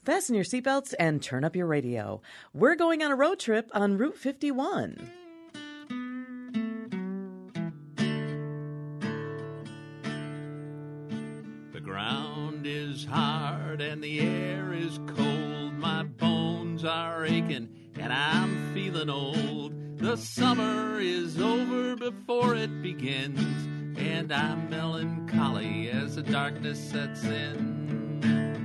Fasten your seatbelts and turn up your radio. We're going on a road trip on Route 51. The ground is hard and the air is cold. My bones are aching and I'm feeling old. The summer is over before it begins, and I'm melancholy as the darkness sets in.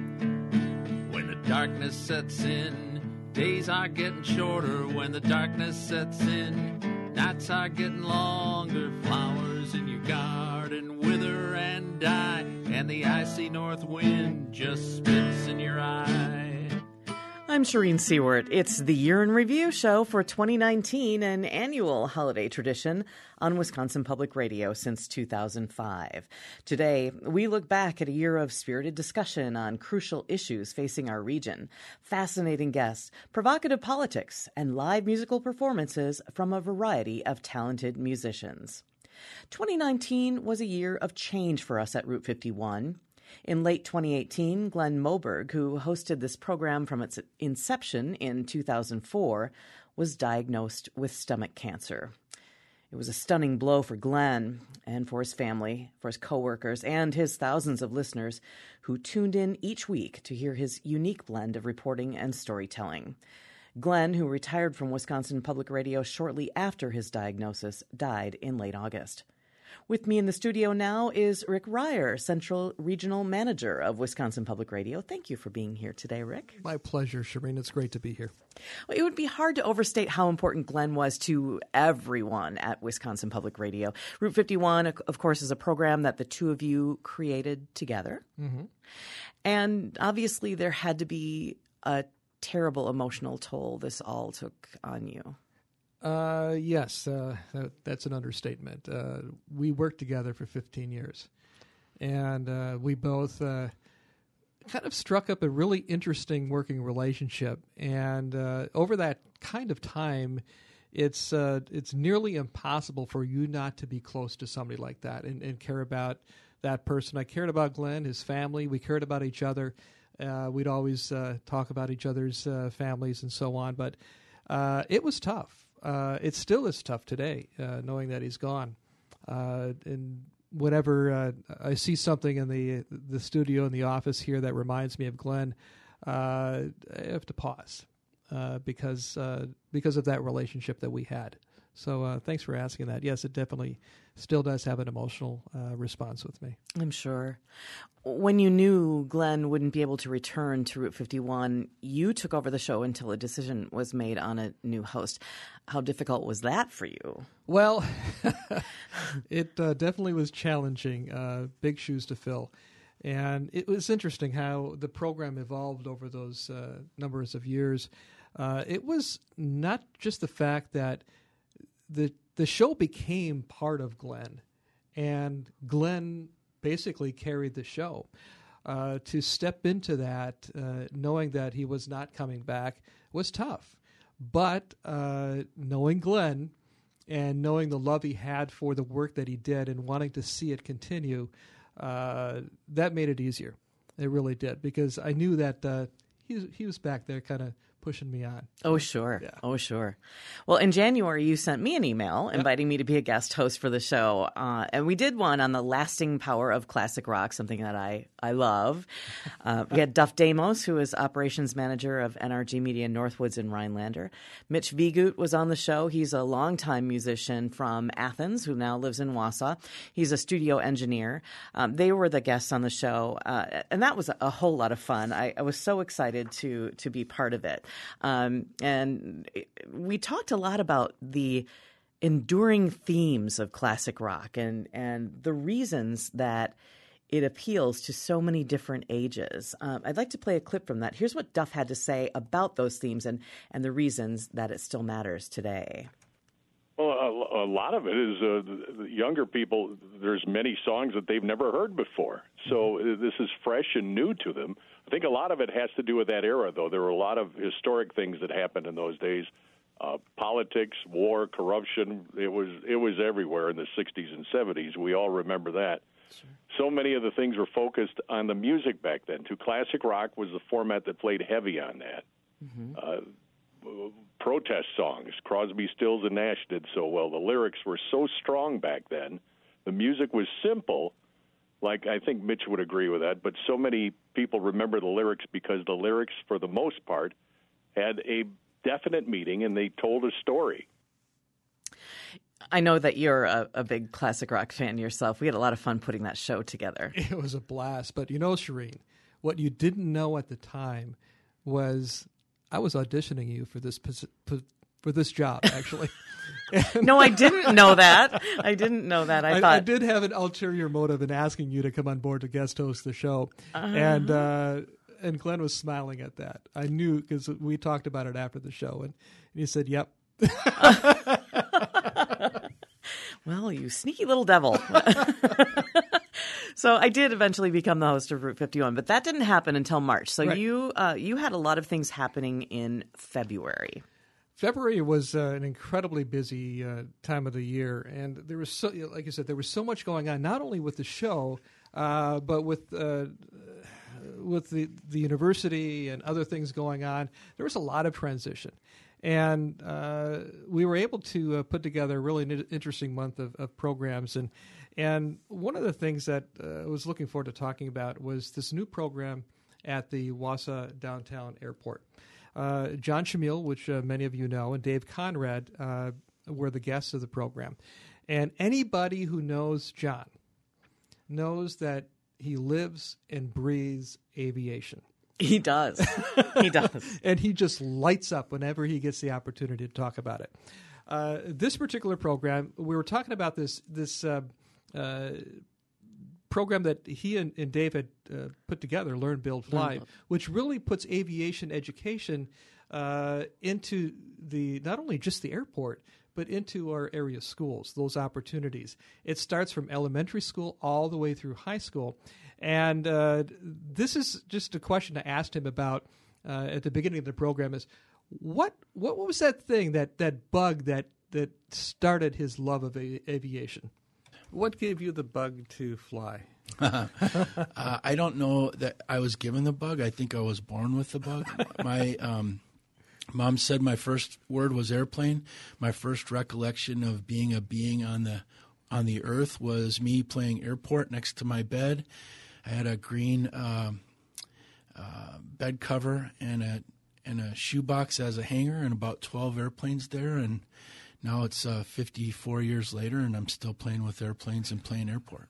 When the darkness sets in, days are getting shorter. When the darkness sets in, nights are getting longer. Flowers in your garden wither and die, and the icy north wind just spits in your eye. I'm Shireen Seward. It's the Year in Review show for 2019, an annual holiday tradition on Wisconsin Public Radio since 2005. Today, we look back at a year of spirited discussion on crucial issues facing our region, fascinating guests, provocative politics, and live musical performances from a variety of talented musicians. 2019 was a year of change for us at Route 51. In late 2018, Glenn Moberg, who hosted this program from its inception in 2004, was diagnosed with stomach cancer. It was a stunning blow for Glenn and for his family, for his coworkers, and his thousands of listeners who tuned in each week to hear his unique blend of reporting and storytelling. Glenn, who retired from Wisconsin Public Radio shortly after his diagnosis, died in late August. With me in the studio now is Rick Ryer, Central Regional Manager of Wisconsin Public Radio. Thank you for being here today, Rick. My pleasure, Shireen. It's great to be here. Well, it would be hard to overstate how important Glenn was to everyone at Wisconsin Public Radio. Route 51, of course, is a program that the two of you created together. Mm-hmm. And obviously there had to be a terrible emotional toll this all took on you. Yes, that's an understatement. We worked together for 15 years, and we both kind of struck up a really interesting working relationship. And over that kind of time, it's nearly impossible for you not to be close to somebody like that and care about that person. I cared about Glenn, his family. We cared about each other. We'd always talk about each other's families and so on. But it was tough. It still is tough today, knowing that he's gone. And whenever I see something in the studio in the office here that reminds me of Glenn, I have to pause because of that relationship that we had. So thanks for asking that. Yes, it definitely still does have an emotional response with me. I'm sure. When you knew Glenn wouldn't be able to return to Route 51, you took over the show until a decision was made on a new host. How difficult was that for you? Well, it definitely was challenging, big shoes to fill. And it was interesting how the program evolved over those numbers of years. It was not just the fact that the show became part of Glenn, and Glenn basically carried the show. To step into that, knowing that he was not coming back, was tough. But knowing Glenn and knowing the love he had for the work that he did and wanting to see it continue, that made it easier. It really did, because I knew that he was back there kind of pushing me on. Oh, sure. Yeah. Oh, sure. Well, in January, you sent me an email inviting me to be a guest host for the show. And we did one on the lasting power of classic rock, something that I love. We had Duff Damos, who is operations manager of NRG Media Northwoods in Rhinelander. Mitch Vigut was on the show. He's a longtime musician from Athens who now lives in Wausau. He's a studio engineer. They were the guests on the show. And that was a whole lot of fun. I was so excited to be part of it. And we talked a lot about the enduring themes of classic rock and the reasons that it appeals to so many different ages. I'd like to play a clip from that. Here's what Duff had to say about those themes and the reasons that it still matters today. Well, a lot of it is the younger people, there's many songs that they've never heard before. So this is fresh and new to them. I think a lot of it has to do with that era, though. There were a lot of historic things that happened in those days. Politics, war, corruption, it was everywhere in the 60s and 70s. We all remember that. Sure. so many of the things were focused on the music back then, too. Classic rock was the format that played heavy on that. Protest songs, Crosby, Stills, and Nash did so well. The lyrics were so strong back then. The music was simple. Like, I think Mitch would agree with that, but so many people remember the lyrics because the lyrics, for the most part, had a definite meaning and they told a story. I know that you're a big classic rock fan yourself. We had a lot of fun putting that show together. It was a blast. But, Shireen, what you didn't know at the time was I was auditioning you for this job, actually. No, I didn't know that. I didn't know that. I thought I did have an ulterior motive in asking you to come on board to guest host the show, and Glenn was smiling at that. I knew because we talked about it after the show, and he said, "Yep." Well, you sneaky little devil. So I did eventually become the host of Route 51, but that didn't happen until March. So right. You had a lot of things happening in February. February was an incredibly busy time of the year, and there was like you said, there was so much going on. Not only with the show, but with the university and other things going on. There was a lot of transition, and we were able to put together a really interesting month of programs. And one of the things that I was looking forward to talking about was this new program at the Wausau Downtown Airport. John Shamil, which many of you know, and Dave Conrad were the guests of the program. And anybody who knows John knows that he lives and breathes aviation. He does. He does. And he just lights up whenever he gets the opportunity to talk about it. This particular program, we were talking about this program that he and Dave had put together, Learn, Build, Fly, which really puts aviation education into not only just the airport, but into our area schools, those opportunities. It starts from elementary school all the way through high school. And this is just a question I asked him about at the beginning of the program is, what was that thing, that bug that started his love of aviation? What gave you the bug to fly? I don't know that I was given the bug. I think I was born with the bug. My mom said my first word was airplane. My first recollection of being a being on the earth was me playing airport next to my bed. I had a green bed cover and a shoebox as a hanger and about 12 airplanes there. And now it's 54 years later, and I'm still playing with airplanes and playing airport.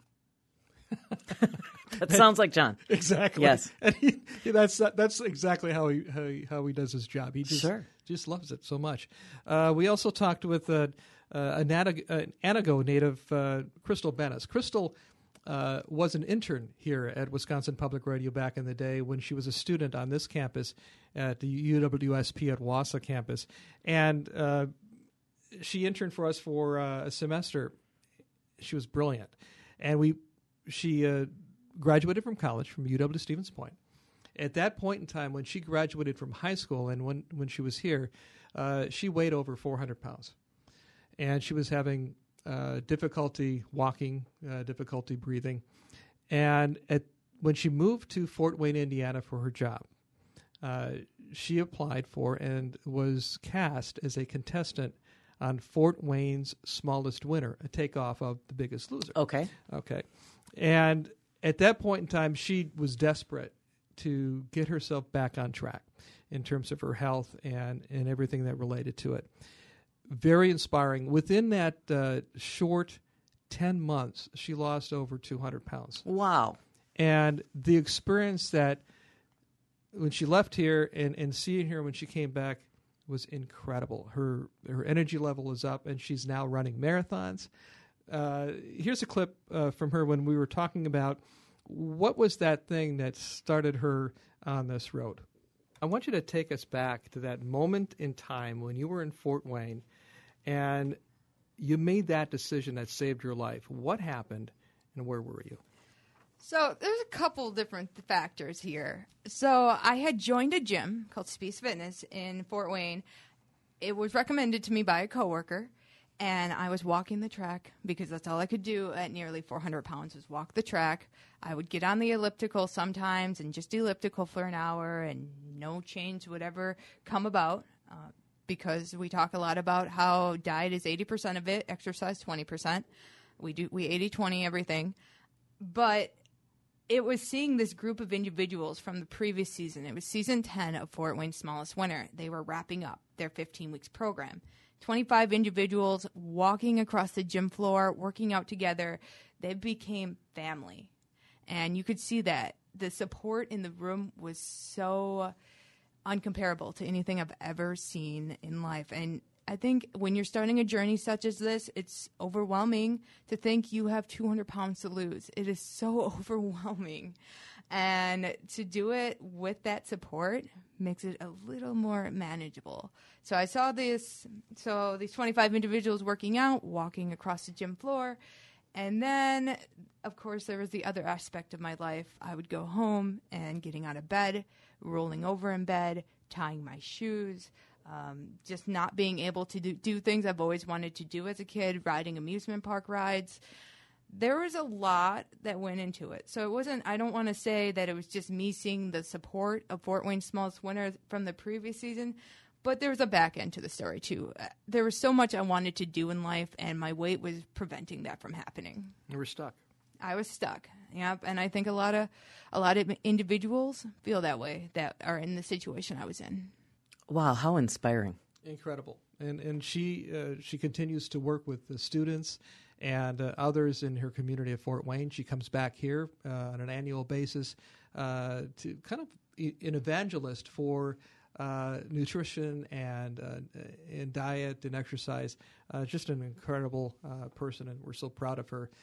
That sounds like John. Exactly. Yes. And that's exactly how he does his job. He just loves it so much. We also talked with an Anago native, Crystal Bennis. Crystal was an intern here at Wisconsin Public Radio back in the day when she was a student on this campus at the UWSP at Wausau campus, and she interned for us for a semester. She was brilliant, and she graduated from college from UW-Stevens Point. At that point in time, when she graduated from high school and when she was here, she weighed over 400 pounds, and she was having difficulty walking, difficulty breathing, and when she moved to Fort Wayne, Indiana, for her job, she applied for and was cast as a contestant on Fort Wayne's Smallest Winner, a takeoff of The Biggest Loser. Okay. And at that point in time, she was desperate to get herself back on track in terms of her health and everything that related to it. Very inspiring. Within that short 10 months, she lost over 200 pounds. Wow. And the experience that when she left here and seeing her when she came back was incredible. Her energy level is up, and she's now running marathons. Here's a clip from her when we were talking about what was that thing that started her on this road. I want you to take us back to that moment in time when you were in Fort Wayne and you made that decision that saved your life. What happened, and where were you? So there's a couple different factors here. So I had joined a gym called Space Fitness in Fort Wayne. It was recommended to me by a coworker, And I was walking the track because that's all I could do at nearly 400 pounds was walk the track. I would get on the elliptical sometimes and just do elliptical for an hour, and no change would ever come about because we talk a lot about how diet is 80% of it, exercise 20%. We 80-20 everything. But it was seeing this group of individuals from the previous season. It was season 10 of Fort Wayne's Smallest Winter. They were wrapping up their 15 weeks program. 25 individuals walking across the gym floor, working out together. They became family. And you could see that. The support in the room was so uncomparable to anything I've ever seen in life. And I think when you're starting a journey such as this, it's overwhelming to think you have 200 pounds to lose. It is so overwhelming. And to do it with that support makes it a little more manageable. So I saw these 25 individuals working out, walking across the gym floor. And then, of course, there was the other aspect of my life. I would go home and getting out of bed, rolling over in bed, tying my shoes, just not being able to do things I've always wanted to do as a kid, riding amusement park rides. There was a lot that went into it. So it wasn't, I don't want to say that it was just me seeing the support of Fort Wayne's Smallest Winter from the previous season, but there was a back end to the story too. There was so much I wanted to do in life, and my weight was preventing that from happening. You were stuck. I was stuck. Yep. And I think a lot of individuals feel that way that are in the situation I was in. Wow, how inspiring. Incredible. And she continues to work with the students and others in her community of Fort Wayne. She comes back here on an annual basis to kind of an evangelist for nutrition and diet and exercise. Just an incredible person, and we're so proud of her.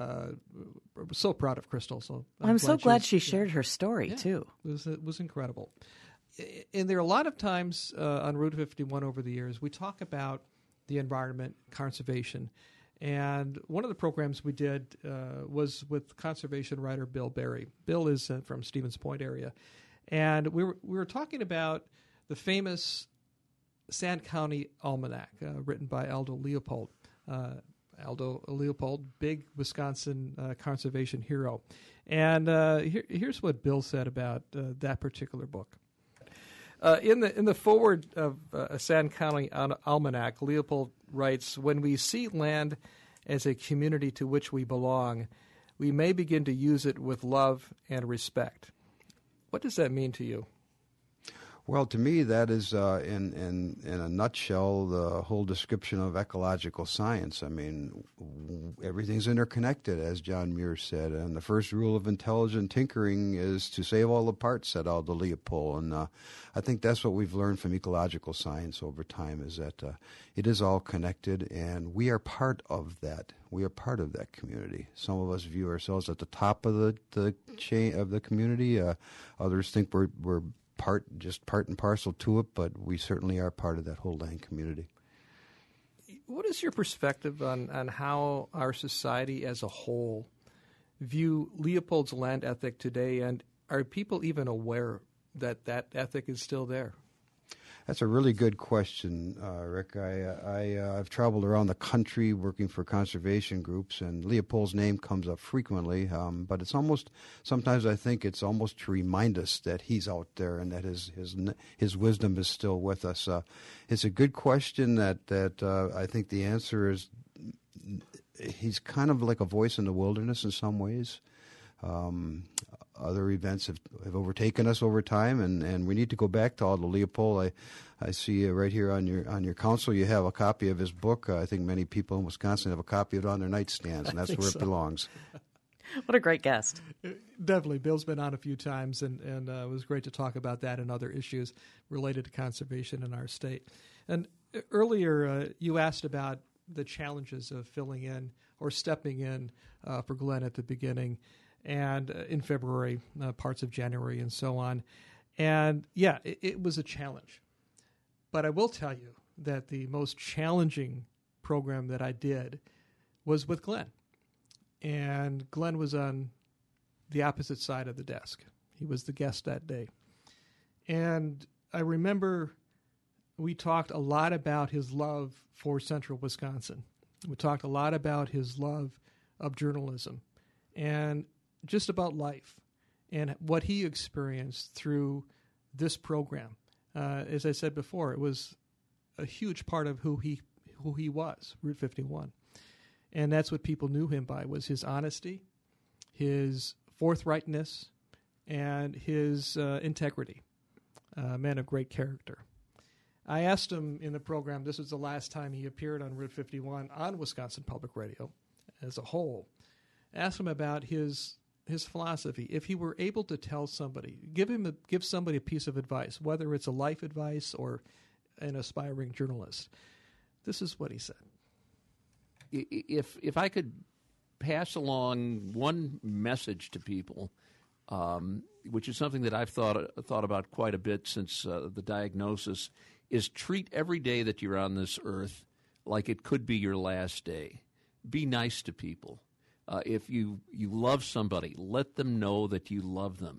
We're so proud of Crystal. So I'm so glad she shared her story too. It was incredible. And there are a lot of times on Route 51 over the years we talk about the environment, conservation. And one of the programs we did was with conservation writer Bill Berry. Bill is from Stevens Point area. And we were talking about the famous Sand County Almanac written by Aldo Leopold. Aldo Leopold, big Wisconsin conservation hero. And here's what Bill said about that particular book. In the foreword of a Sand County Almanac, Leopold writes, "When we see land as a community to which we belong, we may begin to use it with love and respect." What does that mean to you? Well, to me, that is, in a nutshell, the whole description of ecological science. I mean, everything's interconnected, as John Muir said, and the first rule of intelligent tinkering is to save all the parts, said Aldo Leopold. And I think that's what we've learned from ecological science over time, is that it is all connected, and we are part of that. We are part of that community. Some of us view ourselves at the top of the chain of the community. Others think we're part and parcel to it, but we certainly are part of that whole land community. What is your perspective on how our society as a whole view Leopold's land ethic today, and are people even aware that that ethic is still there? That's a really good question, Rick. I've traveled around the country working for conservation groups, and Leopold's name comes up frequently, but it's almost, sometimes I think it's almost to remind us that he's out there and that his wisdom is still with us. It's a good question that I think the answer is he's kind of like a voice in the wilderness in some ways. Other events have overtaken us over time, and we need to go back to Aldo Leopold. I see right here on your console you have a copy of his book. I think many people in Wisconsin have a copy of it on their nightstands, and that's where it belongs. What a great guest. Definitely. Bill's been on a few times, and it was great to talk about that and other issues related to conservation in our state. And earlier you asked about the challenges of filling in or stepping in for Glenn at the beginning, and in February, parts of January, and so on. And, yeah, it was a challenge. But I will tell you that the most challenging program that I did was with Glenn. And Glenn was on the opposite side of the desk. He was the guest that day. And I remember we talked a lot about his love for central Wisconsin We talked a lot about his love of journalism and just about life and what he experienced through this program. As I said before, it was a huge part of who he was, Route 51. And that's what people knew him by, was his honesty, his forthrightness, and his integrity. A man of great character. I asked him in the program, this was the last time he appeared on Route 51 on Wisconsin Public Radio as a whole. I asked him about his philosophy. If he were able to tell somebody, give somebody a piece of advice, whether it's a life advice or an aspiring journalist, this is what he said. If I could pass along one message to people, which is something that I've thought about quite a bit since the diagnosis, is treat every day that you're on this earth like it could be your last day. Be nice to people. If you love somebody, let them know that you love them.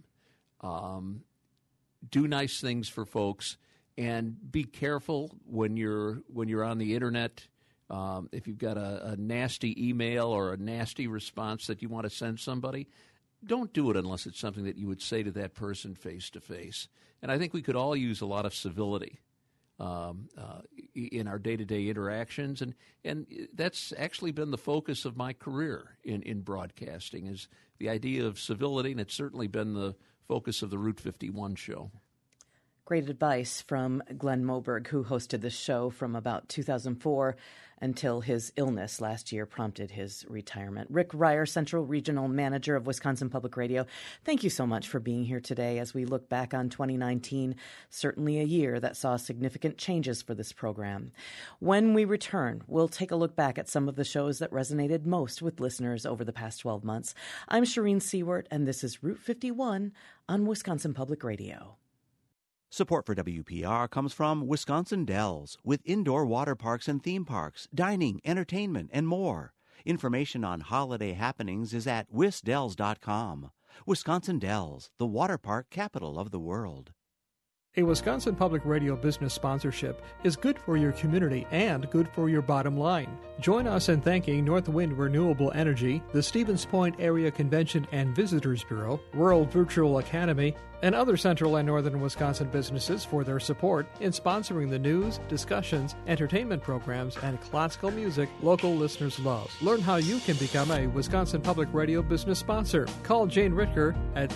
Do nice things for folks, and be careful when you're on the internet. If you've got a nasty email or a nasty response that you want to send somebody, don't do it unless it's something that you would say to that person face to face. And I think we could all use a lot of civility in our day-to-day interactions, and that's actually been the focus of my career in broadcasting, is the idea of civility, and it's certainly been the focus of the Route 51 show. Great advice from Glenn Moberg, who hosted the show from about 2004 until his illness last year prompted his retirement. Rick Ryer, Central Regional Manager of Wisconsin Public Radio, thank you so much for being here today as we look back on 2019, certainly a year that saw significant changes for this program. When we return, we'll take a look back at some of the shows that resonated most with listeners over the past 12 months. I'm Shireen Seward, and this is Route 51 on Wisconsin Public Radio. Support for WPR comes from Wisconsin Dells, with indoor water parks and theme parks, dining, entertainment, and more. Information on holiday happenings is at wisdells.com. Wisconsin Dells, the water park capital of the world. A Wisconsin Public Radio business sponsorship is good for your community and good for your bottom line. Join us in thanking Northwind Renewable Energy, the Stevens Point Area Convention and Visitors Bureau, World Virtual Academy, and other central and northern Wisconsin businesses for their support in sponsoring the news, discussions, entertainment programs, and classical music local listeners love. Learn how you can become a Wisconsin Public Radio business sponsor. Call Jane Rittker at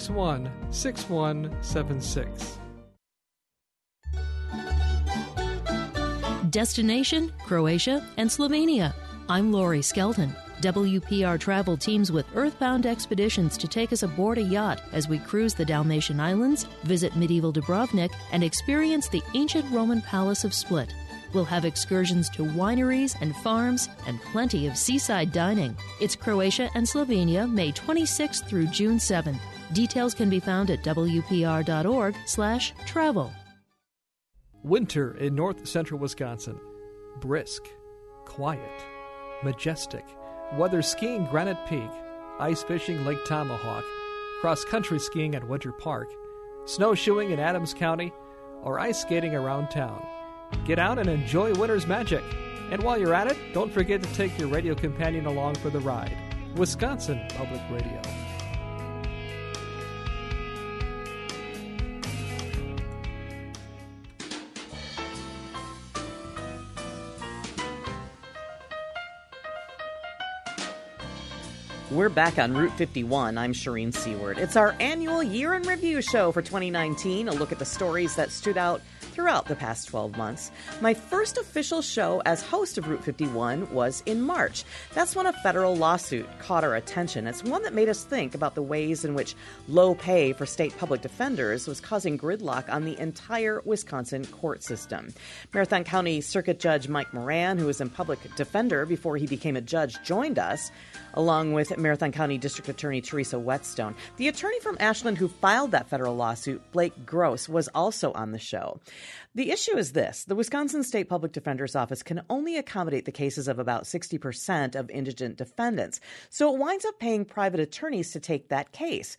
261-6176. Destination, Croatia, and Slovenia. I'm Lori Skelton. WPR travel teams with Earthbound Expeditions to take us aboard a yacht as we cruise the Dalmatian Islands, visit medieval Dubrovnik, and experience the ancient Roman Palace of Split. We'll have excursions to wineries and farms and plenty of seaside dining. It's Croatia and Slovenia, May 26th through June 7th. Details can be found at wpr.org/travel. Winter in north central Wisconsin. Brisk, quiet, majestic. Whether skiing Granite Peak, ice fishing Lake Tomahawk, cross-country skiing at Winter Park, snowshoeing in Adams County, or ice skating around town. Get out and enjoy winter's magic. And while you're at it, don't forget to take your radio companion along for the ride. Wisconsin Public Radio. We're back on Route 51. I'm Shireen Seward. It's our annual Year in Review show for 2019, a look at the stories that stood out throughout the past 12 months. My first official show as host of Route 51 was in March. That's when a federal lawsuit caught our attention. It's one that made us think about the ways in which low pay for state public defenders was causing gridlock on the entire Wisconsin court system. Marathon County Circuit Judge Mike Moran, who was a public defender before he became a judge, joined us, along with Marathon County District Attorney Teresa Whetstone. The attorney from Ashland who filed that federal lawsuit, Blake Gross, was also on the show. The issue is this. The Wisconsin State Public Defender's Office can only accommodate the cases of about 60% of indigent defendants, so it winds up paying private attorneys to take that case.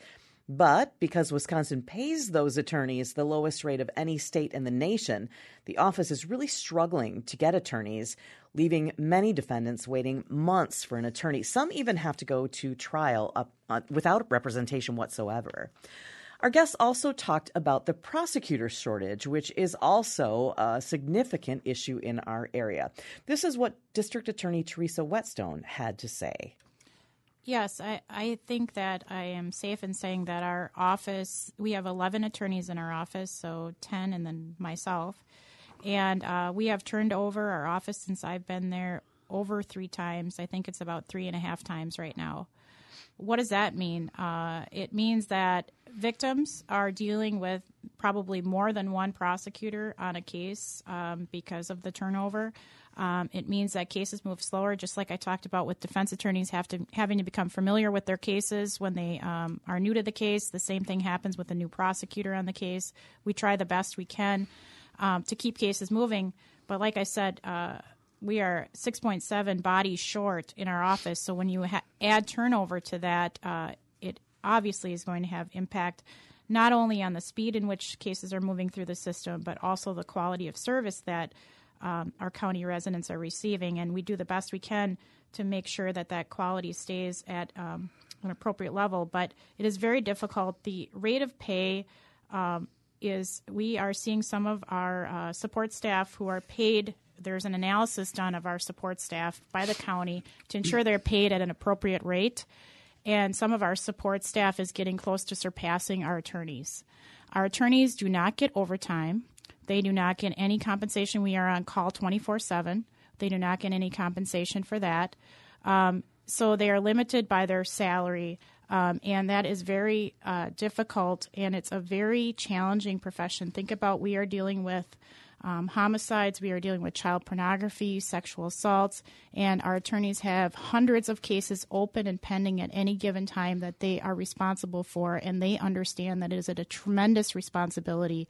But because Wisconsin pays those attorneys the lowest rate of any state in the nation, the office is really struggling to get attorneys, leaving many defendants waiting months for an attorney. Some even have to go to trial without representation whatsoever. Our guests also talked about the prosecutor shortage, which is also a significant issue in our area. This is what District Attorney Teresa Whetstone had to say. Yes, I think that I am safe in saying that our office, we have 11 attorneys in our office, so 10 and then myself. And we have turned over our office since I've been there over 3 times. I think it's about 3.5 times right now. What does that mean? It means that victims are dealing with probably more than one prosecutor on a case because of the turnover. It means that cases move slower, just like I talked about with defense attorneys having to become familiar with their cases when they are new to the case. The same thing happens with a new prosecutor on the case. We try the best we can to keep cases moving. But like I said, we are 6.7 bodies short in our office. So when you add turnover to that, it obviously is going to have impact not only on the speed in which cases are moving through the system, but also the quality of service that our county residents are receiving. And we do the best we can to make sure that that quality stays at an appropriate level. But it is very difficult. The rate of pay we are seeing some of our support staff who are paid. There's an analysis done of our support staff by the county to ensure they're paid at an appropriate rate. And some of our support staff is getting close to surpassing our attorneys. Our attorneys do not get overtime. They do not get any compensation. We are on call 24/7. They do not get any compensation for that. So they are limited by their salary, and that is very difficult, and it's a very challenging profession. Think about we are dealing with homicides, we are dealing with child pornography, sexual assaults, and our attorneys have hundreds of cases open and pending at any given time that they are responsible for, and they understand that it is a tremendous responsibility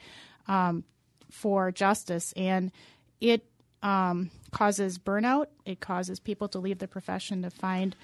for justice, and it causes burnout. It causes people to leave the profession to find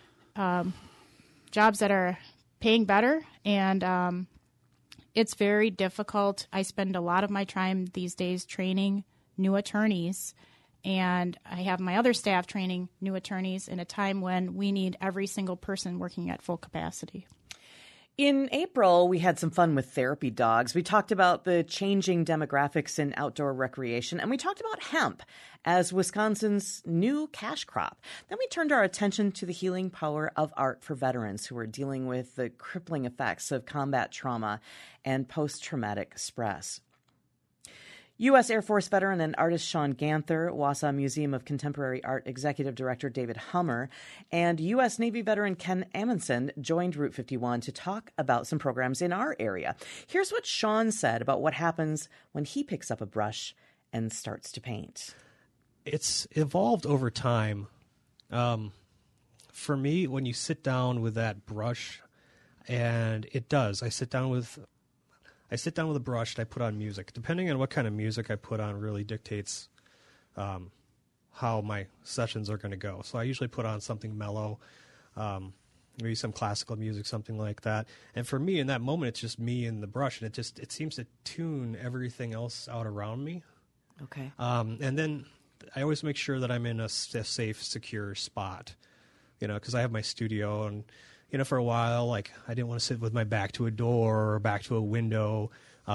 jobs that are paying better, and it's very difficult. I spend a lot of my time these days training new attorneys, and I have my other staff training new attorneys in a time when we need every single person working at full capacity. In April, we had some fun with therapy dogs. We talked about the changing demographics in outdoor recreation, and we talked about hemp as Wisconsin's new cash crop. Then we turned our attention to the healing power of art for veterans who are dealing with the crippling effects of combat trauma and post-traumatic stress. U.S. Air Force veteran and artist Sean Ganther, Wausau Museum of Contemporary Art Executive Director David Hummer, and U.S. Navy veteran Ken Amundsen joined Route 51 to talk about some programs in our area. Here's what Sean said about what happens when he picks up a brush and starts to paint. It's evolved over time. For me, when you sit down with that brush, and it does, I sit down with a brush and I put on music. Depending on what kind of music I put on really dictates how my sessions are going to go. So I usually put on something mellow, maybe some classical music, something like that. And for me, in that moment, it's just me and the brush, and it seems to tune everything else out around me. Okay. And then I always make sure that I'm in a safe, secure spot, because I have my studio and. For a while, I didn't want to sit with my back to a door or back to a window.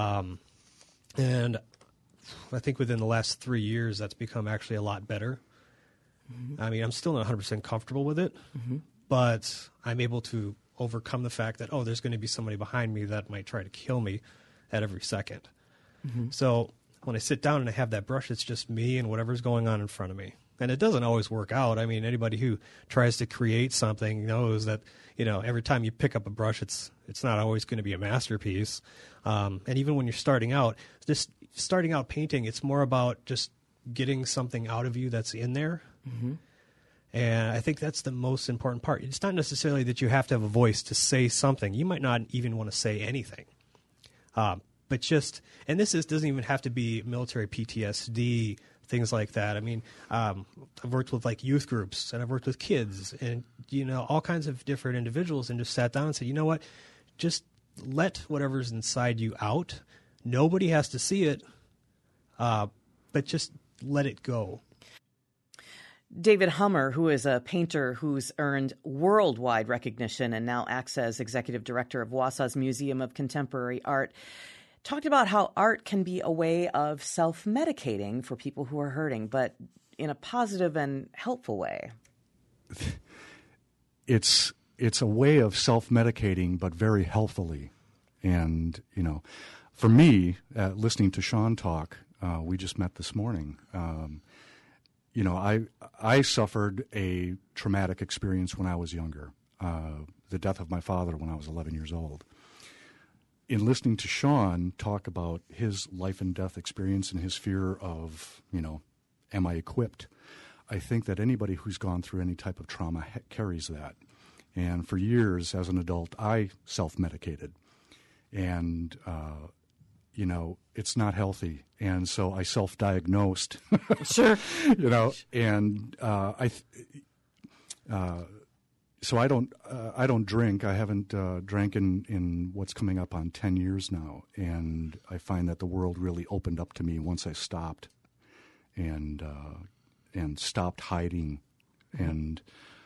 And I think within the last 3 years, that's become actually a lot better. Mm-hmm. I mean, I'm still not 100% comfortable with it, but I'm able to overcome the fact that, there's going to be somebody behind me that might try to kill me at every second. Mm-hmm. So when I sit down and I have that brush, it's just me and whatever's going on in front of me. And it doesn't always work out. I mean, anybody who tries to create something knows that, every time you pick up a brush, it's not always going to be a masterpiece. And even when you're starting out painting, it's more about just getting something out of you that's in there. Mm-hmm. And I think that's the most important part. It's not necessarily that you have to have a voice to say something. You might not even want to say anything. But and this doesn't even have to be military PTSD, things like that. I mean, I've worked with youth groups, and I've worked with kids, and all kinds of different individuals, and just sat down and said, you know what, just let whatever's inside you out. Nobody has to see it, but just let it go. David Hummer, who is a painter who's earned worldwide recognition and now acts as executive director of Wausau's Museum of Contemporary Art, talked about how art can be a way of self-medicating for people who are hurting, but in a positive and helpful way. It's a way of self-medicating, but very healthily. And, for me, listening to Sean talk, we just met this morning, I suffered a traumatic experience when I was younger, the death of my father when I was 11 years old. In listening to Sean talk about his life and death experience and his fear of, am I equipped? I think that anybody who's gone through any type of trauma carries that. And for years as an adult, I self-medicated. And, it's not healthy. And so I self-diagnosed. Sure. And so I don't drink. I haven't drank in what's coming up on 10 years now. And I find that the world really opened up to me once I stopped and stopped hiding. And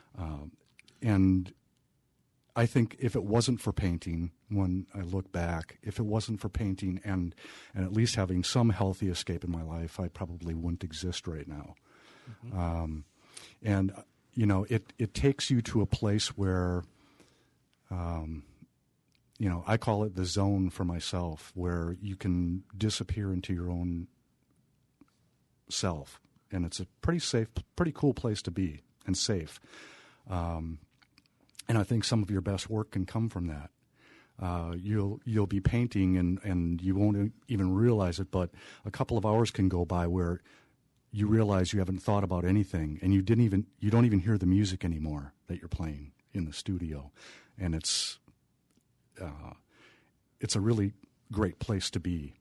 I think if it wasn't for painting, when I look back, if it wasn't for painting and at least having some healthy escape in my life, I probably wouldn't exist right now. Mm-hmm. It takes you to a place where, I call it the zone for myself, where you can disappear into your own self. And it's a pretty safe, pretty cool place to be, and safe. And I think some of your best work can come from that. You'll be painting and you won't even realize it, but a couple of hours can go by where you realize you haven't thought about anything, and you don't even hear the music anymore that you're playing in the studio, and it's a really great place to be.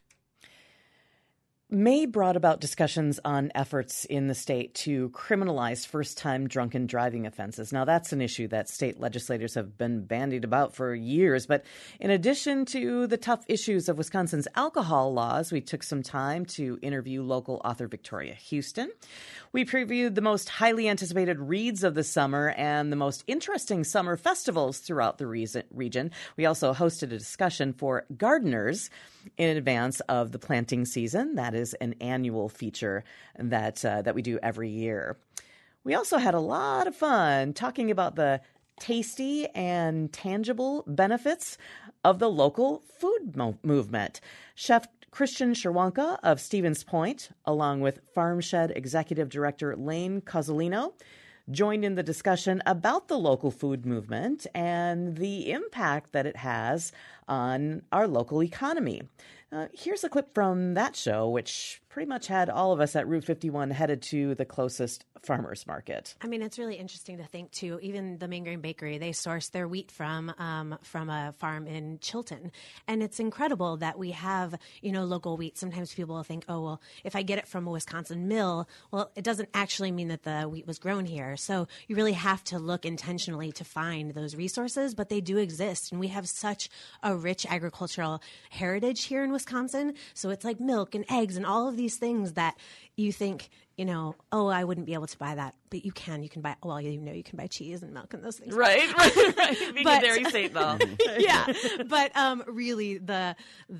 May brought about discussions on efforts in the state to criminalize first-time drunken driving offenses. Now, that's an issue that state legislators have been bandied about for years. But in addition to the tough issues of Wisconsin's alcohol laws, we took some time to interview local author Victoria Houston. We previewed the most highly anticipated reads of the summer and the most interesting summer festivals throughout the region. We also hosted a discussion for gardeners in advance of the planting season. That is an annual feature that we do every year. We also had a lot of fun talking about the tasty and tangible benefits of the local food movement. Chef Christian Sherwanka of Stevens Point, along with Farm Shed Executive Director Lane Cozzolino, joined in the discussion about the local food movement and the impact that it has on our local economy. Here's a clip from that show, which pretty much had all of us at Route 51 headed to the closest farmers market. I mean, it's really interesting to think, too. Even the Main Grain Bakery, they source their wheat from a farm in Chilton. And it's incredible that we have, local wheat. Sometimes people will think, oh, well, if I get it from a Wisconsin mill, well, it doesn't actually mean that the wheat was grown here. So you really have to look intentionally to find those resources, but they do exist. And we have such a rich agricultural heritage here in Wisconsin. So it's like milk and eggs and all of these things that you think, oh, I wouldn't be able to buy that. But you can. You can buy, well, you can buy cheese and milk and those things. Right. Being a dairy state, though. Yeah. But really, the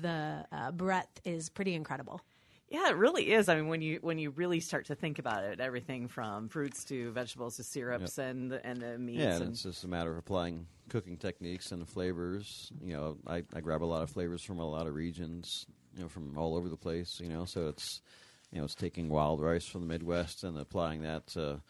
breadth is pretty incredible. Yeah, it really is. I mean, when you really start to think about it, everything from fruits to vegetables to syrups and the meats. Yeah, and it's just a matter of applying cooking techniques and flavors. I grab a lot of flavors from a lot of regions, from all over the place. So it's it's taking wild rice from the Midwest and applying that to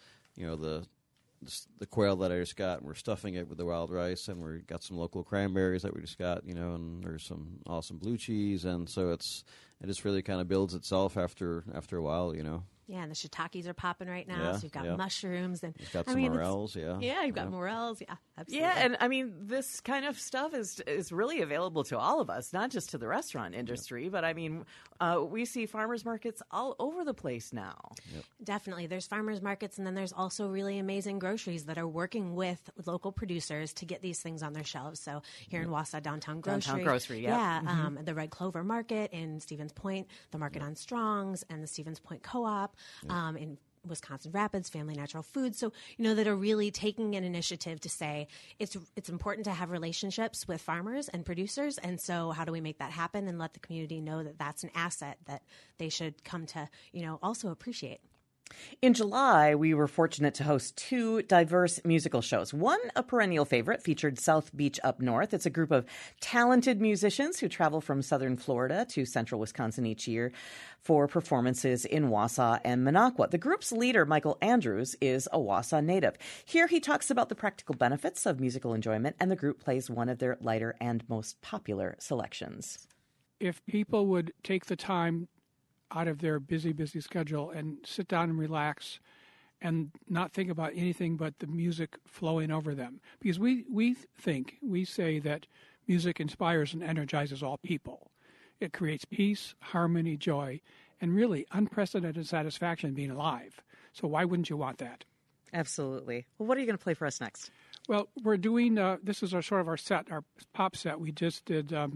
the quail that I just got, and we're stuffing it with the wild rice, and we got some local cranberries that we just got, and there's some awesome blue cheese, and so it just really kind of builds itself after a while, Yeah, and the shiitakes are popping right now. Yeah, So you've got mushrooms and you've got some morels. Yeah, you've got morels. Yeah, absolutely. Yeah, and I mean, this kind of stuff is really available to all of us, not just to the restaurant industry, but I mean, we see farmers markets all over the place now. Definitely. There's farmers markets, and then there's also really amazing groceries that are working with local producers to get these things on their shelves. So here in Wausau, Downtown Grocery. Yeah. The Red Clover Market in Stevens Point, the Market on Strong's, and the Stevens Point Co-op in Wisconsin Rapids, Family Natural Foods. So, that are really taking an initiative to say it's important to have relationships with farmers and producers. And so how do we make that happen and let the community know that that's an asset that they should come to, also appreciate? In July, we were fortunate to host 2 diverse musical shows. One, a perennial favorite, featured South Beach Up North. It's a group of talented musicians who travel from southern Florida to central Wisconsin each year for performances in Wausau and Minocqua. The group's leader, Michael Andrews, is a Wausau native. Here he talks about the practical benefits of musical enjoyment, and the group plays one of their lighter and most popular selections. If people would take the time out of their busy schedule and sit down and relax and not think about anything but the music flowing over them. Because we say that music inspires and energizes all people. It creates peace, harmony, joy, and really unprecedented satisfaction being alive. So why wouldn't you want that? Absolutely. Well, what are you going to play for us next? Well, we're doing, this is our set, our pop set. We just did, a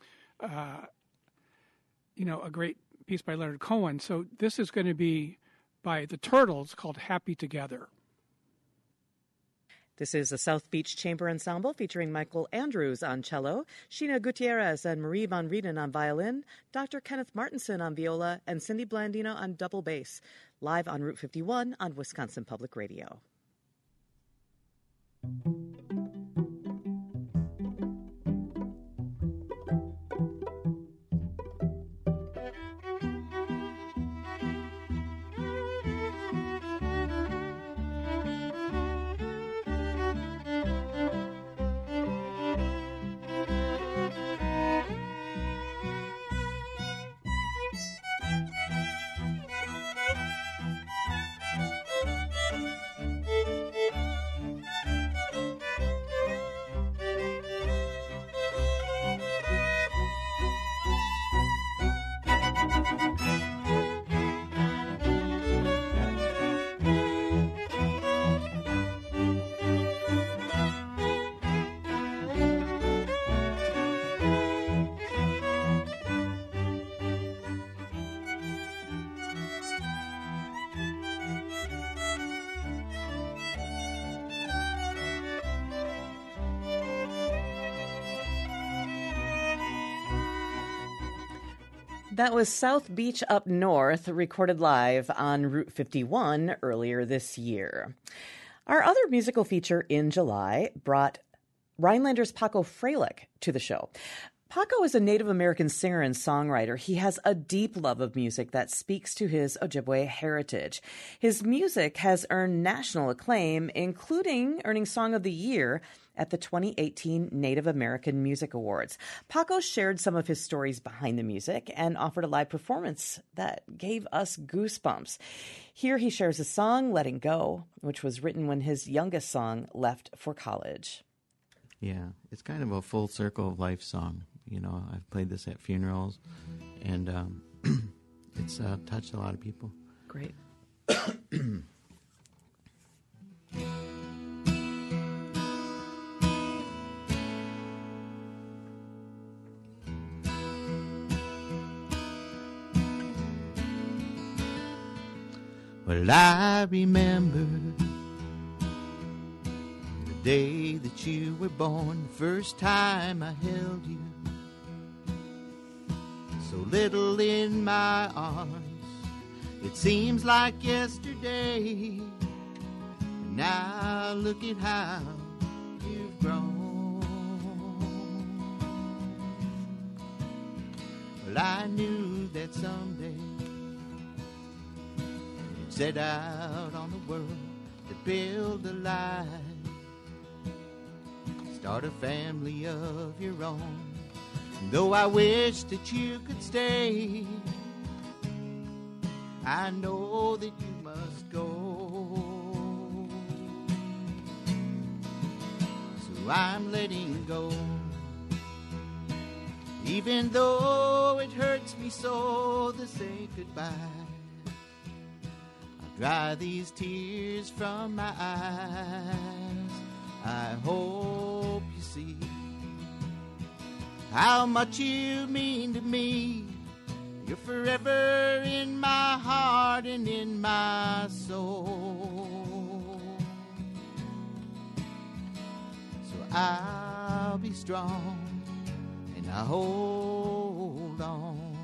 great piece by Leonard Cohen. So this is going to be by the Turtles called Happy Together. This is the South Beach Chamber Ensemble featuring Michael Andrews on cello, Sheena Gutierrez and Marie Von Rieden on violin, Dr. Kenneth Martinson on viola, and Cindy Blandino on double bass, live on Route 51 on Wisconsin Public Radio. That was South Beach Up North, recorded live on Route 51 earlier this year. Our other musical feature in July brought Rhinelander's Paco Freilich to the show. Paco is a Native American singer and songwriter. He has a deep love of music that speaks to his Ojibwe heritage. His music has earned national acclaim, including earning Song of the Year at the 2018 Native American Music Awards. Paco shared some of his stories behind the music and offered a live performance that gave us goosebumps. Here he shares a song, Letting Go, which was written when his youngest son left for college. Yeah, it's kind of a full circle of life song. You know, I've played this at funerals, and it's touched a lot of people. Great. Well, I remember the day that you were born, the first time I held you, so little in my arms, it seems like yesterday, and now look at how you've grown. Well, I knew that someday you'd set out on the world to build a life, start a family of your own. And though I wish that you could stay, I know that you must go. So I'm letting go. Even though it hurts me so to say goodbye, I'll dry these tears from my eyes. I hope you see how much you mean to me. You're forever in my heart and in my soul. So I'll be strong and I'll hold on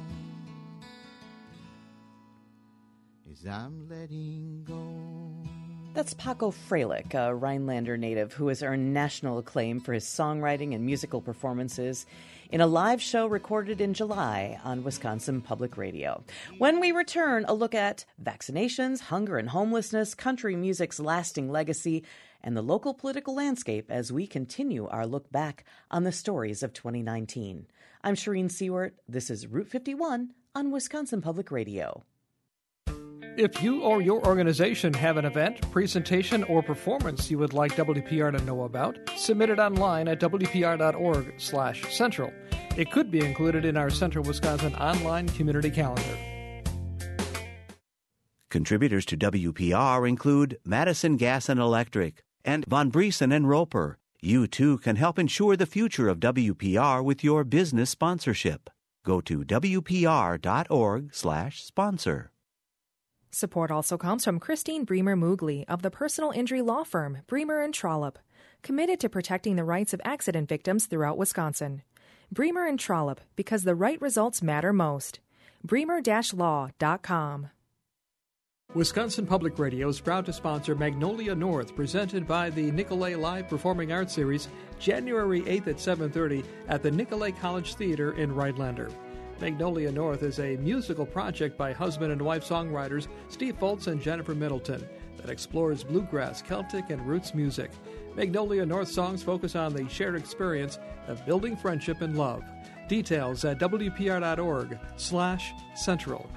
as I'm letting go. That's Paco Freilich, a Rhinelander native who has earned national acclaim for his songwriting and musical performances in a live show recorded in July on Wisconsin Public Radio. When we return, a look at vaccinations, hunger and homelessness, country music's lasting legacy, and the local political landscape as we continue our look back on the stories of 2019. I'm Shireen Seward. This is Route 51 on Wisconsin Public Radio. If you or your organization have an event, presentation, or performance you would like WPR to know about, submit it online at wpr.org/central. It could be included in our Central Wisconsin online community calendar. Contributors to WPR include Madison Gas and Electric and Von Briesen and Roper. You too can help ensure the future of WPR with your business sponsorship. Go to wpr.org/sponsor. Support also comes from Christine Bremer-Moogly of the personal injury law firm Bremer & Trollope, committed to protecting the rights of accident victims throughout Wisconsin. Bremer & Trollope, because the right results matter most. bremer-law.com. Wisconsin Public Radio is proud to sponsor Magnolia North, presented by the Nicolet Live Performing Arts Series, January 8th at 7:30 at the Nicolet College Theater in Rhinelander. Magnolia North is a musical project by husband and wife songwriters Steve Foltz and Jennifer Middleton that explores bluegrass, Celtic, and roots music. Magnolia North songs focus on the shared experience of building friendship and love. Details at wpr.org/central.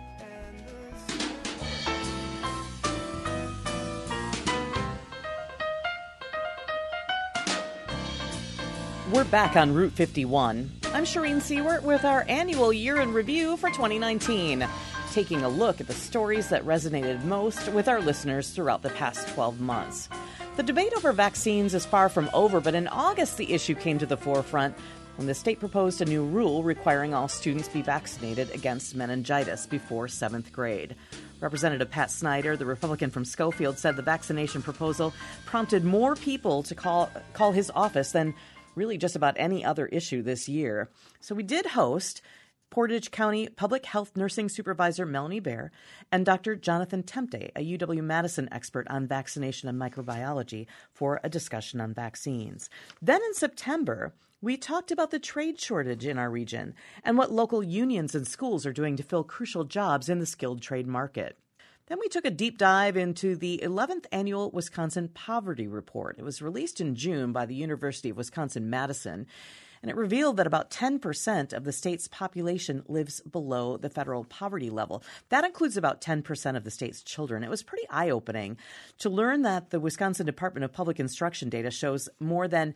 We're back on Route 51. I'm Shireen Seward with our annual year in review for 2019, taking a look at the stories that resonated most with our listeners throughout the past 12 months. The debate over vaccines is far from over, but in August the issue came to the forefront when the state proposed a new rule requiring all students be vaccinated against meningitis before 7th grade. Representative Pat Snyder, the Republican from Schofield, said the vaccination proposal prompted more people to call his office than really just about any other issue this year. So we did host Portage County Public Health Nursing Supervisor Melanie Baer and Dr. Jonathan Temte, a UW-Madison expert on vaccination and microbiology, for a discussion on vaccines. Then in September, we talked about the trade shortage in our region and what local unions and schools are doing to fill crucial jobs in the skilled trade market. Then we took a deep dive into the 11th Annual Wisconsin Poverty Report. It was released in June by the University of Wisconsin-Madison, and it revealed that about 10% of the state's population lives below the federal poverty level. That includes about 10% of the state's children. It was pretty eye-opening to learn that the Wisconsin Department of Public Instruction data shows more than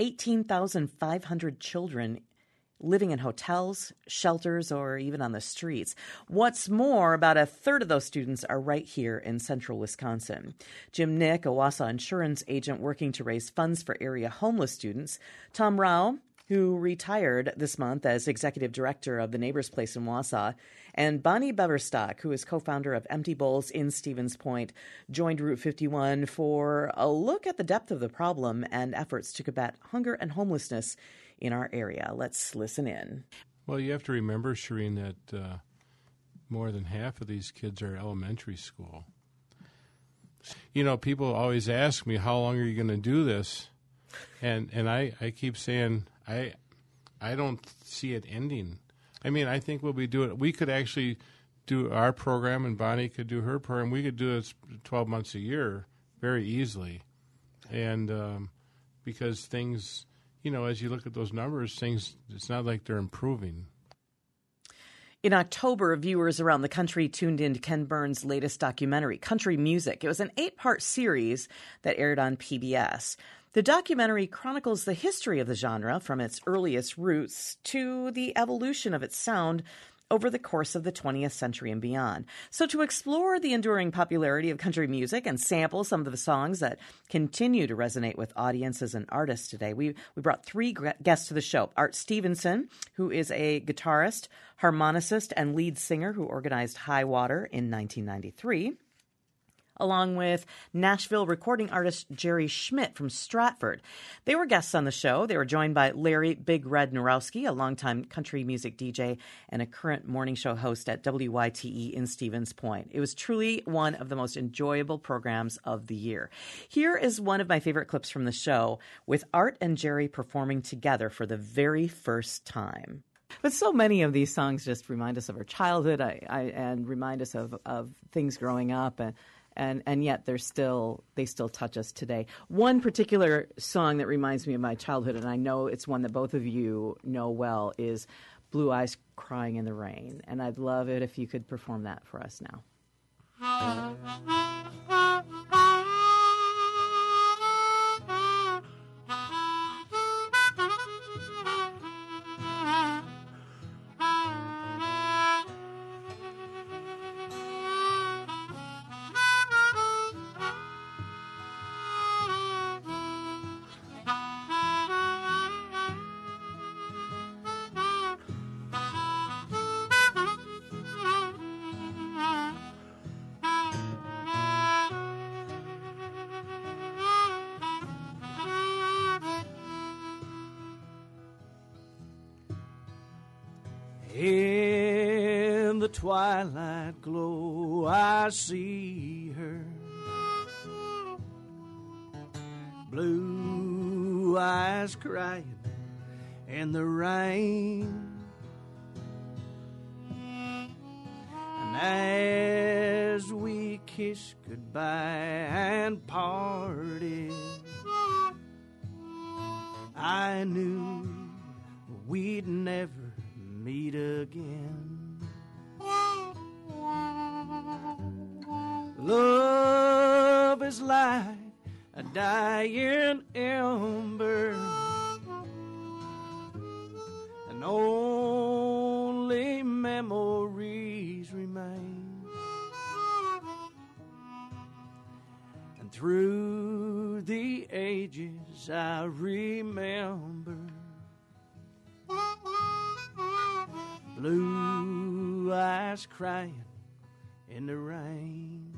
18,500 children living in hotels, shelters, or even on the streets. What's more, about a third of those students are right here in central Wisconsin. Jim Nick, a Wausau insurance agent working to raise funds for area homeless students, Tom Rao, who retired this month as executive director of the Neighbors Place in Wausau, and Bonnie Beverstock, who is co-founder of Empty Bowls in Stevens Point, joined Route 51 for a look at the depth of the problem and efforts to combat hunger and homelessness in our area. Let's listen in. Well, you have to remember, Shireen, that more than half of these kids are elementary school. You know, people always ask me, how long are you going to do this? And I keep saying, I don't see it ending. I mean, I think we'll be doing it. We could actually do our program, and Bonnie could do her program. We could do it 12 months a year very easily. And because things, you know, as you look at those numbers, things, it's not like they're improving. In October, viewers around the country tuned in to Ken Burns' latest documentary, Country Music. It was an 8-part series that aired on PBS. The documentary chronicles the history of the genre from its earliest roots to the evolution of its sound over the course of the 20th century and beyond. So to explore the enduring popularity of country music and sample some of the songs that continue to resonate with audiences and artists today, we brought 3 guests to the show. Art Stevenson, who is a guitarist, harmonicist, and lead singer who organized High Water in 1993. Along with Nashville recording artist Jerry Schmidt from Stratford. They were guests on the show. They were joined by Larry Big Red Narowski, a longtime country music DJ and a current morning show host at WYTE in Stevens Point. It was truly one of the most enjoyable programs of the year. Here is one of my favorite clips from the show with Art and Jerry performing together for the very first time. But so many of these songs just remind us of our childhood and remind us of things growing up, and yet they still touch us today. One particular song that reminds me of my childhood, and I know it's one that both of you know well, is Blue Eyes Crying in the Rain. And I'd love it if you could perform that for us now. In the twilight glow, I see her, blue eyes crying in the rain. And as we kissed goodbye and parted, I knew we'd never meet again. Love is like a dying ember, and only memories remain. And through the ages I remember blue eyes crying in the rain.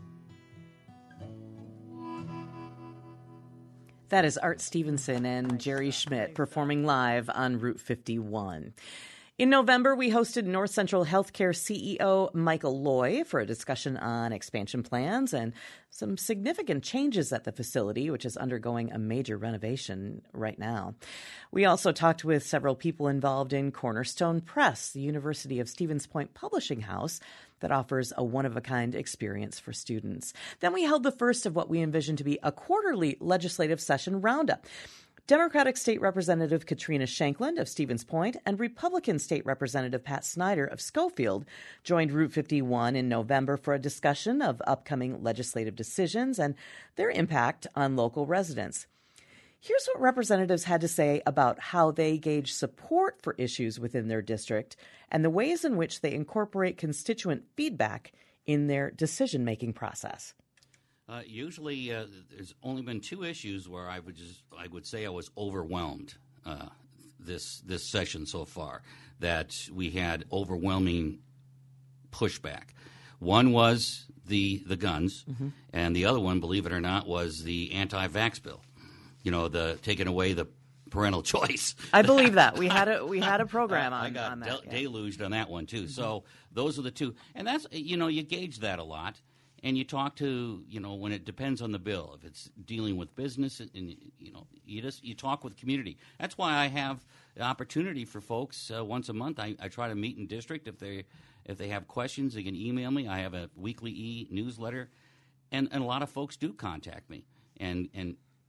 That is Art Stevenson and Jerry Schmidt performing live on Route 51. In November, we hosted North Central Healthcare CEO Michael Loy for a discussion on expansion plans and some significant changes at the facility, which is undergoing a major renovation right now. We also talked with several people involved in Cornerstone Press, the University of Stevens Point publishing house that offers a one-of-a-kind experience for students. Then we held the first of what we envision to be a quarterly legislative session roundup. Democratic State Representative Katrina Shankland of Stevens Point and Republican State Representative Pat Snyder of Schofield joined Route 51 in November for a discussion of upcoming legislative decisions and their impact on local residents. Here's what representatives had to say about how they gauge support for issues within their district and the ways in which they incorporate constituent feedback in their decision-making process. Usually, there's only been 2 issues where I would say I was overwhelmed this session so far. That we had overwhelming pushback. One was the guns, and the other one, believe it or not, was the anti-vax bill. You know, the taking away the parental choice. I believe that we had a program on that. I got deluged on that one too. So those are the 2, and that's you gauge that a lot. And you talk to, when it depends on the bill, if it's dealing with business, and you talk with community. That's why I have the opportunity for folks once a month. I try to meet in district. If they have questions, they can email me. I have a weekly newsletter, and a lot of folks do contact me. And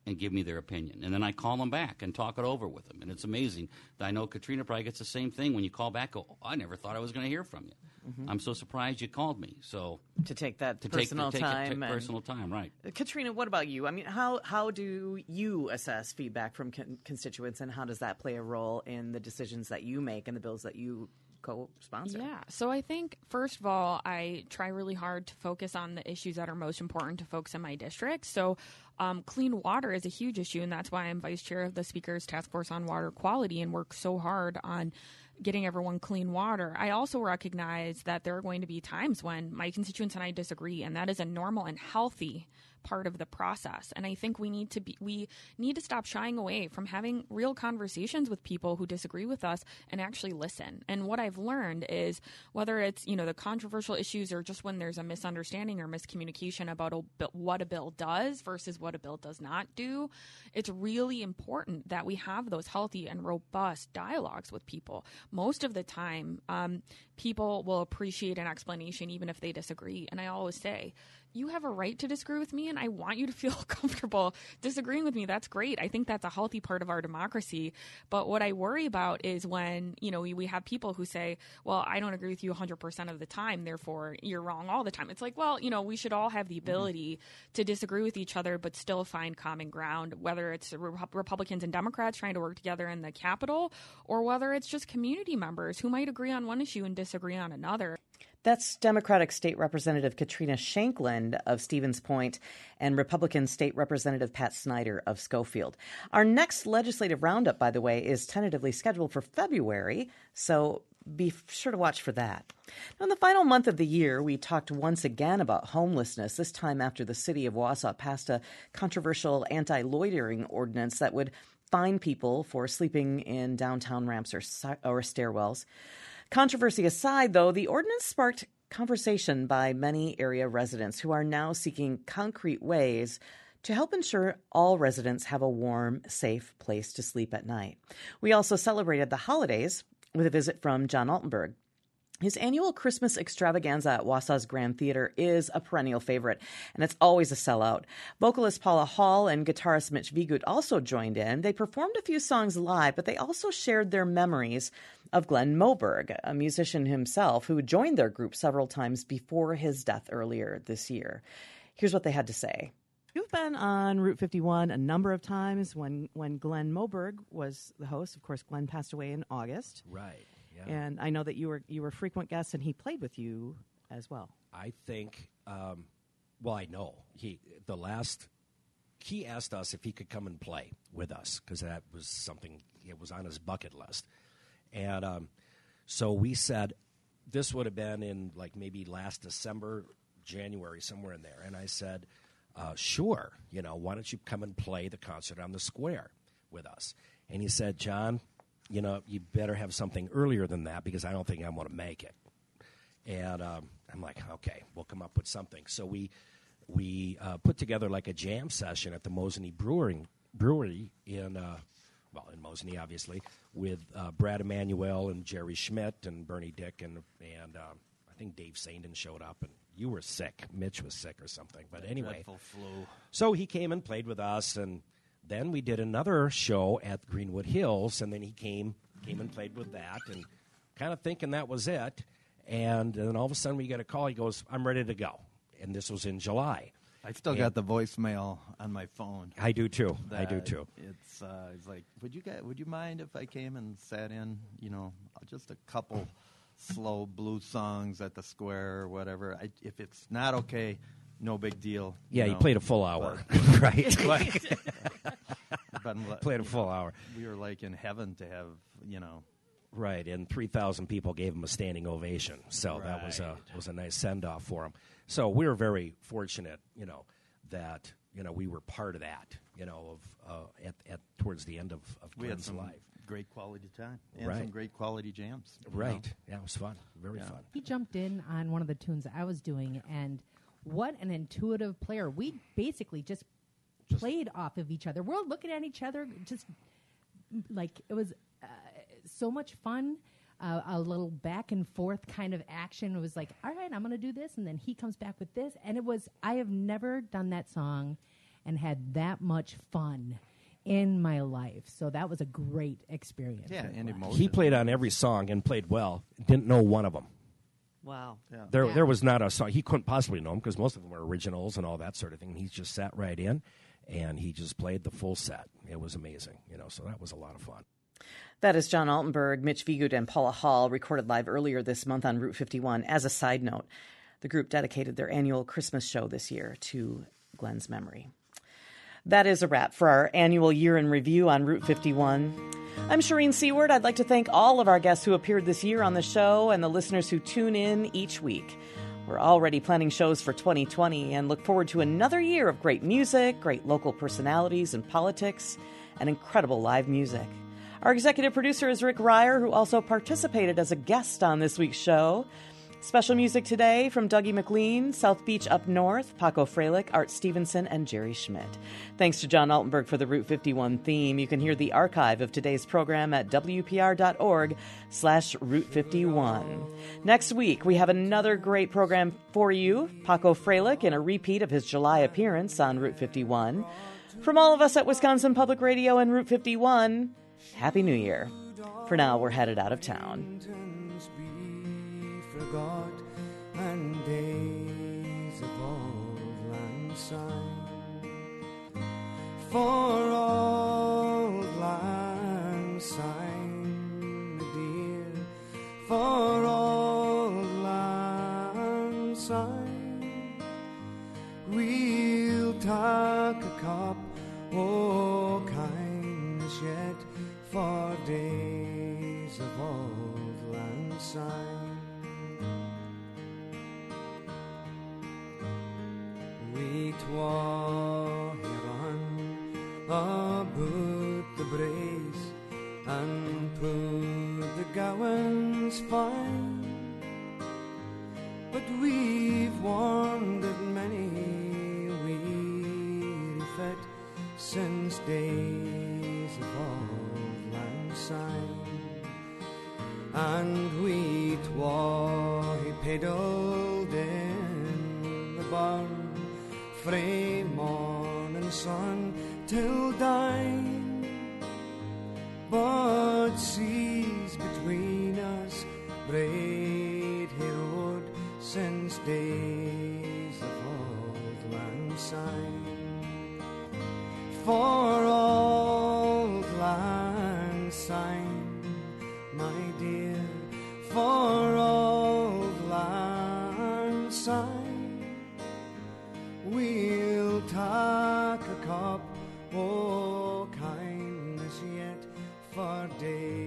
and give me their opinion. And then I call them back and talk it over with them. And it's amazing that I know Katrina probably gets the same thing when you call back. Go, I never thought I was going to hear from you. Mhm. I'm so surprised you called me. So to take that to personal time. take and- personal time, right. Katrina, what about you? I mean, how do you assess feedback from constituents, and how does that play a role in the decisions that you make and the bills that you co-sponsor? Yeah. So I think, first of all, I try really hard to focus on the issues that are most important to folks in my district. So clean water is a huge issue, and that's why I'm vice chair of the Speaker's Task Force on Water Quality and work so hard on getting everyone clean water. I also recognize that there are going to be times when my constituents and I disagree, and that is a normal and healthy part of the process. And I think we need to stop shying away from having real conversations with people who disagree with us and actually listen. And what I've learned is, whether it's, the controversial issues or just when there's a misunderstanding or miscommunication about what a bill does versus what a bill does not do, it's really important that we have those healthy and robust dialogues with people. Most of the time, people will appreciate an explanation even if they disagree. And I always say, you have a right to disagree with me, and I want you to feel comfortable disagreeing with me. That's great. I think that's a healthy part of our democracy. But what I worry about is when, we have people who say, well, I don't agree with you 100% of the time, therefore you're wrong all the time. It's like, well, we should all have the ability to disagree with each other but still find common ground, whether it's Republicans and Democrats trying to work together in the Capitol, or whether it's just community members who might agree on one issue and disagree on another. That's Democratic State Representative Katrina Shankland of Stevens Point and Republican State Representative Pat Snyder of Schofield. Our next legislative roundup, by the way, is tentatively scheduled for February, so be sure to watch for that. Now, in the final month of the year, we talked once again about homelessness, this time after the city of Wausau passed a controversial anti-loitering ordinance that would fine people for sleeping in downtown ramps or stairwells. Controversy aside, though, the ordinance sparked conversation by many area residents who are now seeking concrete ways to help ensure all residents have a warm, safe place to sleep at night. We also celebrated the holidays with a visit from John Altenberg. His annual Christmas extravaganza at Wausau's Grand Theater is a perennial favorite, and it's always a sellout. Vocalist Paula Hall and guitarist Mitch Viegut also joined in. They performed a few songs live, but they also shared their memories of Glenn Moberg, a musician himself who joined their group several times before his death earlier this year. Here's what they had to say. You've been on Route 51 a number of times when Glenn Moberg was the host. Of course, Glenn passed away in August. Right. Yeah. And I know that you were frequent guests, and he played with you as well. I think, I know. He asked us if he could come and play with us, because that was something, it was on his bucket list. And so we said, this would have been in maybe last December, January, somewhere in there. And I said, sure, why don't you come and play the concert on the square with us? And he said, John, you better have something earlier than that, because I don't think I'm going to make it. And I'm like, okay, we'll come up with something. So we put together a jam session at the Mosinee Brewery in Mosinee, obviously, with Brad Emanuel and Jerry Schmidt and Bernie Dick and I think Dave Sandin showed up, and you were sick. Mitch was sick or something. But anyway, dreadful flu. So he came and played with us, and then we did another show at Greenwood Hills, and then he came and played with that, and kind of thinking that was it. And then all of a sudden we get a call. He goes, I'm ready to go. And this was in July. I still got the voicemail on my phone. I do too. It's like, would you mind if I came and sat in, just a couple slow blues songs at the square or whatever? If it's not okay, no big deal. Yeah, he played a full hour, right? Played a full hour. We were in heaven to have, Right, and 3,000 people gave him a standing ovation. So that was a nice send-off for him. So we were very fortunate, that, we were part of that, at towards the end of Glenn's life. Great quality time and right. some great quality jams. Right. Yeah, it was fun. Very fun. He jumped in on one of the tunes that I was doing, and what an intuitive player. We basically just played off of each other. We're looking at each other, just it was so much fun. A little back and forth kind of action. It was all right, I'm going to do this, and then he comes back with this. And I have never done that song and had that much fun in my life. So that was a great experience. Yeah, and emotion. He played on every song and played well. Didn't know one of them. Wow. Yeah. There was not a song. He couldn't possibly know them because most of them were originals and all that sort of thing. He just sat right in, and he just played the full set. It was amazing, so that was a lot of fun. That is John Altenberg, Mitch Viegut, and Paula Hall, recorded live earlier this month on Route 51. As a side note, the group dedicated their annual Christmas show this year to Glenn's memory. That is a wrap for our annual year in review on Route 51. I'm Shireen Seward. I'd like to thank all of our guests who appeared this year on the show and the listeners who tune in each week. We're already planning shows for 2020 and look forward to another year of great music, great local personalities and politics, and incredible live music. Our executive producer is Rick Ryer, who also participated as a guest on this week's show. Special music today from Dougie McLean, South Beach Up North, Paco Freilich, Art Stevenson, and Jerry Schmidt. Thanks to John Altenberg for the Route 51 theme. You can hear the archive of today's program at WPR.org/Route 51. Next week, we have another great program for you. Paco Freilich in a repeat of his July appearance on Route 51. From all of us at Wisconsin Public Radio and Route 51, Happy New Year. For now, we're headed out of town. Forgot and days of old lang syne, for old lang syne, dear, for old lang syne, we'll take a cup o' kindness yet for days of old lang syne. We twa run about the braes and put the gowans fine, but we've wandered many a weary fet since days of old lang syne, and we twa pedalled in the barn frae morning sun till dine, but seas between us braid he rode since days of old lang syne, for old lang syne, my dear, for old lang syne, we'll take a cup o' kindness yet for days